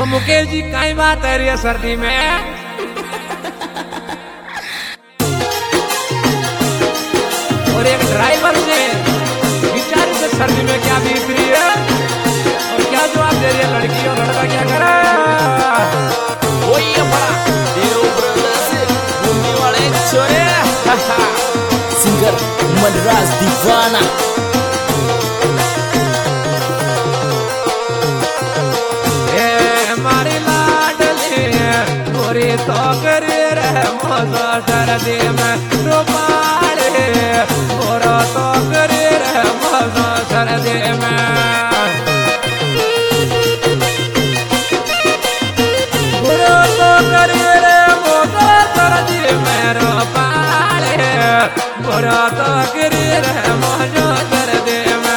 मुकेश जी कई बात है रे सर्दी में और एक ड्राइवर से बेचारे से सर्दी में क्या बीत रही है और क्या जवाब दे रही है लड़की और लड़का क्या करे। वही बड़ा देव ब्रदर्स घूमने वाले छोरे सिंगर मनराज दीवाना। तो करे रे मौसो सर्दी में रूपाले मोरो तो करे रे मौसो सर्दी में मोरो तो करे रे मौसो सर्दी में रूपाले मोरो तो करे रे मौसो सर्दी में।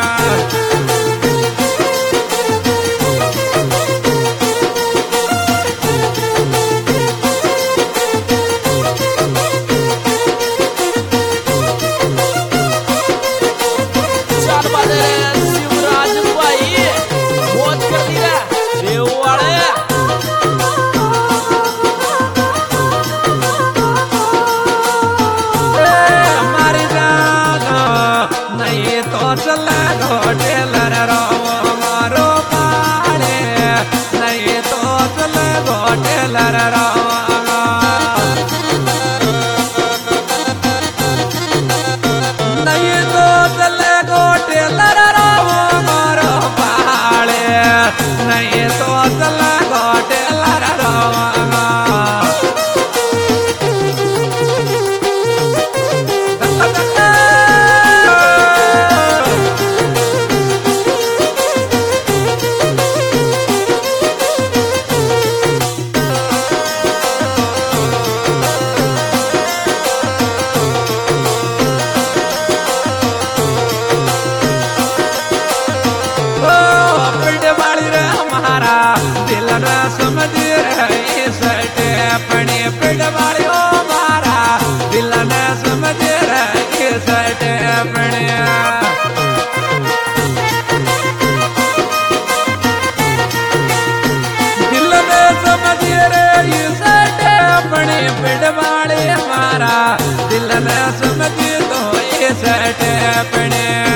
दिल न समझ तो ये सट अपने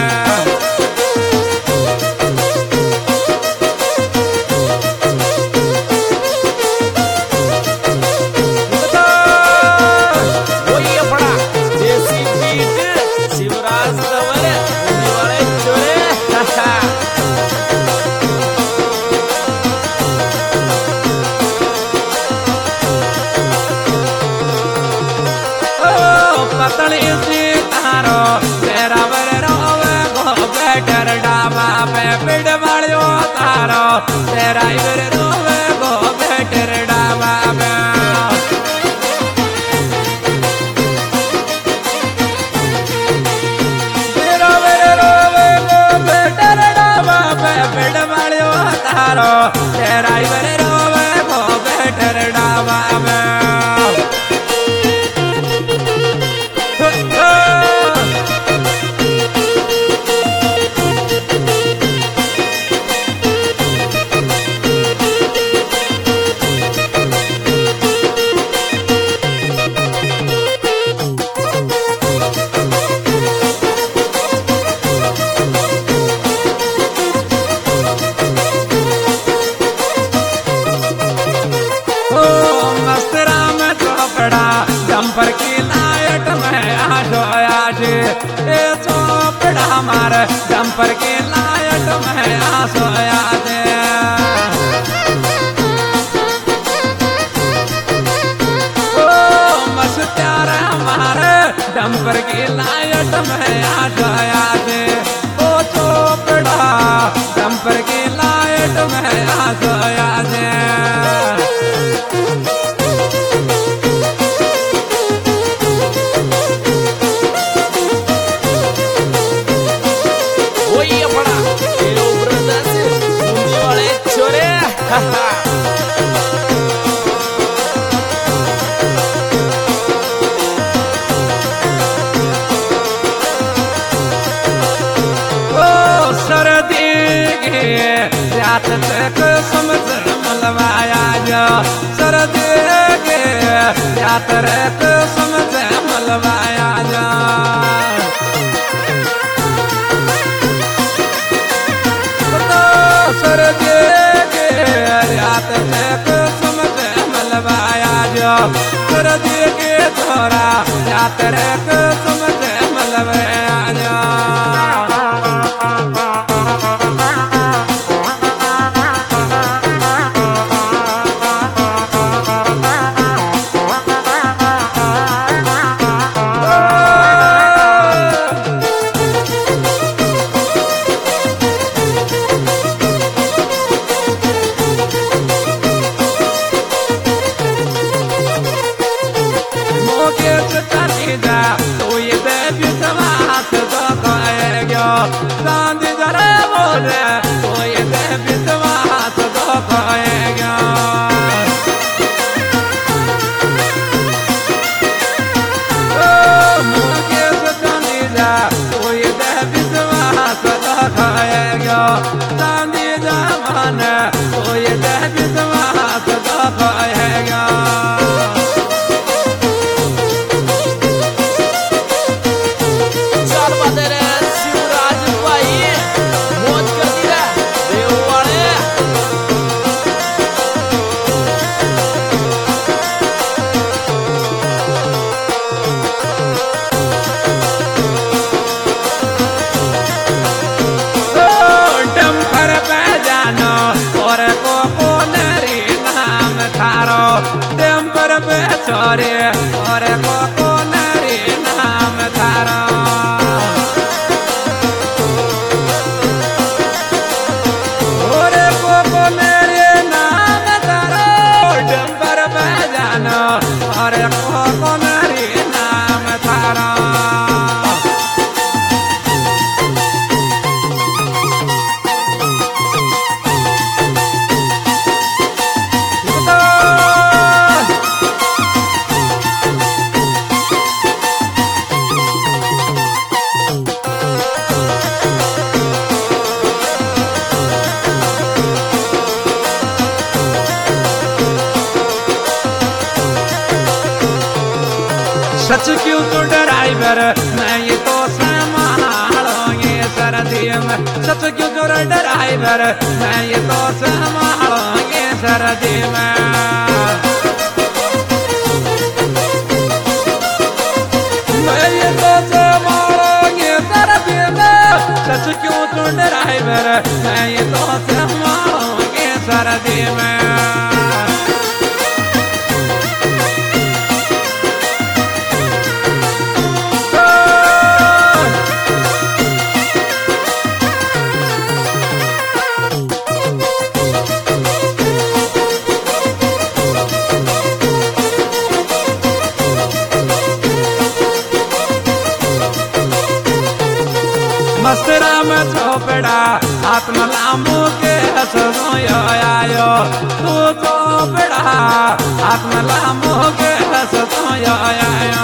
पतली सी तारो तेरा वर रोवे गो बैठर डाबा पे पिड़ वालियो तारो तेरा वर रोवे गो बैठर डाबा पे तेरा वर रोवे गो बैठर डाबा पे पिड़ वालियो तारो तेरा वर रोवे गो बैठर डाबा पे। जंपर की लाइट में आशोया जी ए चोपड़ा मार जंपर की लाइट में आशोया दे ओ मस्त प्यार हमारे जंपर की लाइट में आशोया दे ओ चोपड़ा जंपर की लाइट में आशोया दे। सर्दी के रात तक समझ मलवाया जो सरदी के यात्रा कसम से मलवाया जो सरदी के यात्रा कसम से मलवाया जो सरदी के थोड़ा यात्रा कसम से मलवाया जो चोरे और को नरी नाम थारा और को मेरे नाम थारा डंबर बजानो और को नरी नाम थारा सच क्यों तो ड्राइवर मैं ये तो संभालोगे सर्दी में सच क्यों तो ड्राइवर मैं ये तो संभालोगे सर्दी में मैं ये तो संभालोगे सर्दी में सच क्यों तो ड्राइवर मैं ये तो संभालोगे सर्दी में मस्तरा में चौपड़ा आत्मलामू के हसनो आयो तू चौपड़ा आत्मलामू के हसनो आयो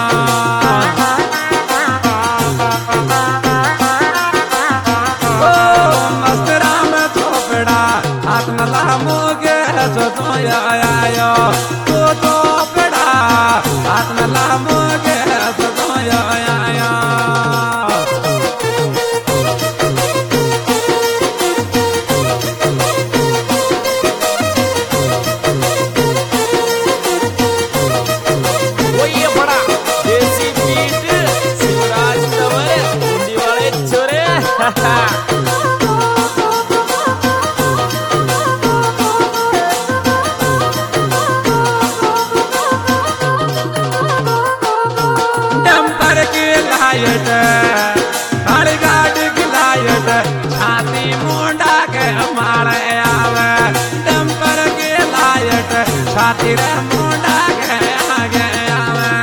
मस्तरा में चौपड़ा आत्मलामू के हसनो आयो तू चौपड़ा आत्मलामू के हसनो आयो डंपर की लाइट हर गाड़ी की लाइट छाती मुंडा के मारे आवे डंपर की लाइट छाती रे मुंडा के आगे आवे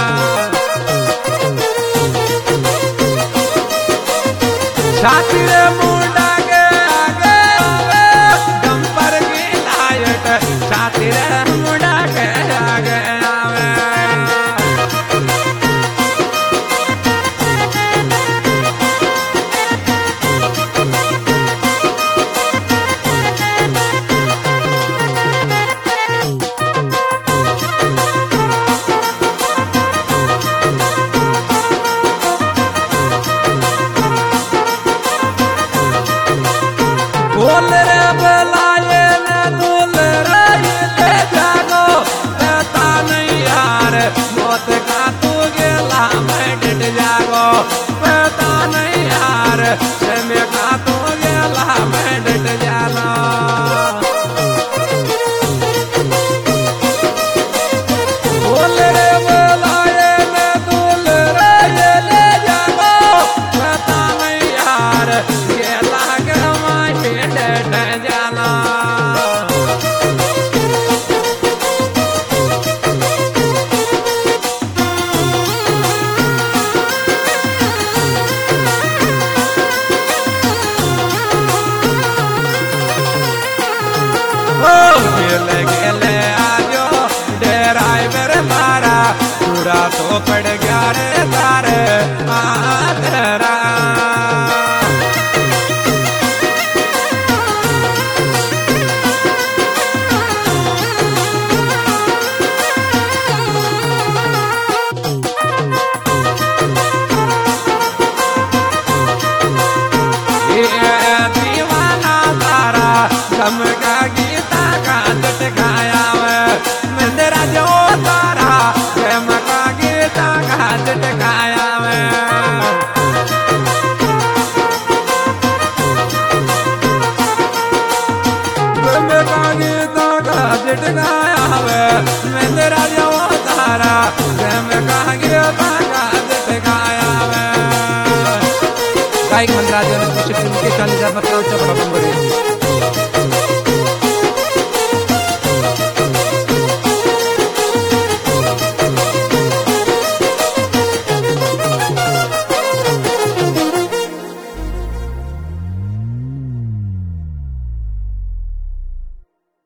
छाती रे मुंडा के आगे आवे डंपर की लाइट छाती रे मुंडा के आगे आवे रे बुलाए न दूल ले जागो पता नहीं यार मौत का तू गेला मैं डट जागो पता नहीं यार में का तू गेला मैं डट जाना बोल रे बुलाए न दूल ले जागो पता नहीं यार गेला के मैं डट जाना गेले आजो ड्राइवर मारा पूरा तो पड़ गया रे तारे तेरा दीवाना तारा गम का गीता का गाया मंदिरा जो तारा प्रेम का गीता का गाया प्रेम का गीता का गाया मंदिरा